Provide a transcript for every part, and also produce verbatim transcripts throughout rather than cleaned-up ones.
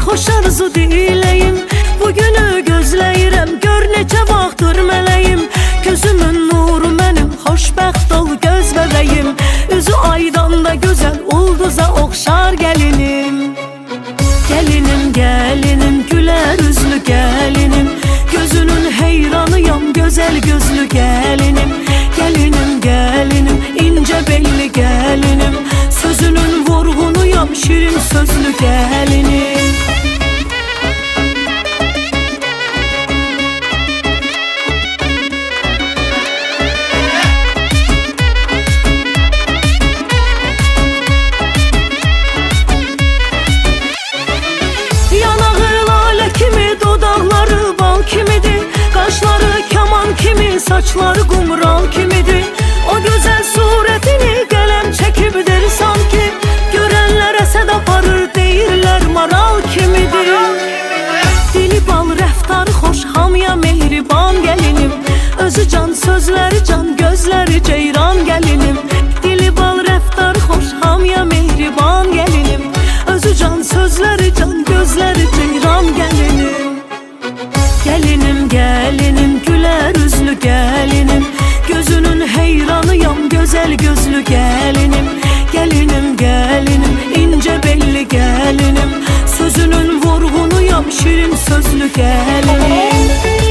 xoş arzu diləyim. Bugünü gözləyirəm, gör necə vaxtdır mələyim. Gözümün nuru mənim, xoşbəxt ol göz bəbəyim. Üzü aydan da gözəl, ulduza oxşar gəlinim. Gəlinim, gəlinim, gülər üzlü gəlinim. Gözünün heyranıyam, gözəl gözlü gəlinim. Gəlinim, gəlinim, incə belli gəlinim. Sözünün vurğunuyam, şirin sözlü gəlinim. Saçları qumral kimidir. O gözəl surətini qələm çəkibdir sanki. Görənlər əsəd aparır, deyirlər maral kimidir. Dili bal, rəftarı xoş, hamıya mehriban gəlinim. Özü can, sözləri can, gözləri ceyran gəlinim. Dili bal, rəftarı xoş, hamıya mehriban gəlinim. Özü can, sözləri can, gözləri ceyran gəlinim. Gəlinim, gəlinim, gülər üzlü gəlinim. Gözünün heyranıyam, gözəl gözlü gəlinim. Gəlinim, gəlinim, incə belli gəlinim. Sözünün vurğunuyam, şirin sözlü gəlinim.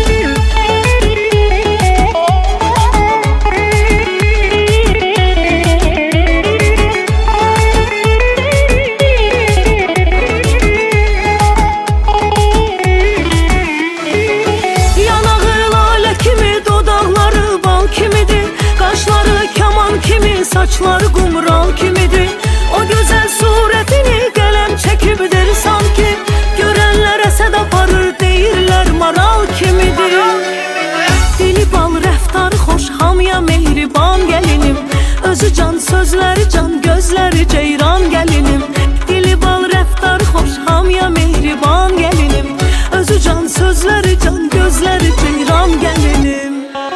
Saçları qumral kimidir. O gözəl surətini qələm çəkibdir sanki. Görənlər əsəd aparır, deyirlər maral kimidir. Dili bal, rəftarı xoş, hamıya mehriban gəlinim. Özü can, sözləri can, gözləri ceyran gəlinim. Dili bal, rəftarı xoş, hamıya mehriban gəlinim. Özü can, sözləri can, gözləri ceyran gəlinim.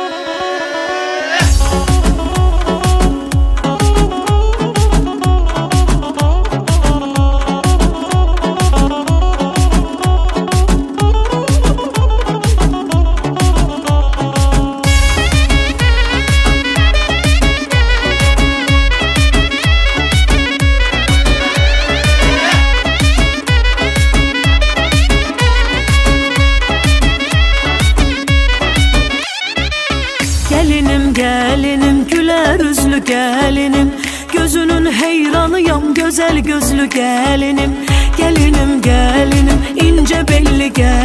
Gəlinim, gülər üzlü gəlinim. Gözünün heyranıyam, gözəl gözlü gəlinim. Gəlinim, gəlinim, incə belli gəlinim.